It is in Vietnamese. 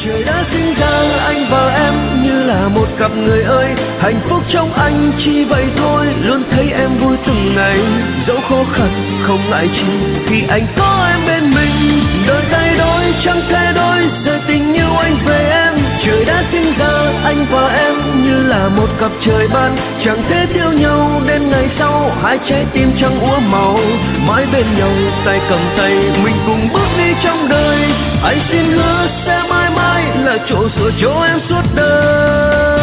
Trời đã sinh ra anh và em như là một cặp người ơi, hạnh phúc trong anh chỉ vậy thôi, luôn thấy em vui từng ngày. Dẫu khó khăn không ngại chi khi anh có em bên mình. Đời thay đổi chẳng thay đổi, giờ tình yêu anh về em. Trời đã sinh ra anh và em như là một cặp trời ban, chẳng thể thiếu nhau đến ngày sau, hai trái tim chẳng úa màu. Mãi bên nhau tay cầm tay mình cùng bước đi trong đời, anh xin hứa sẽ mãi mãi là chỗ dựa cho em suốt đời.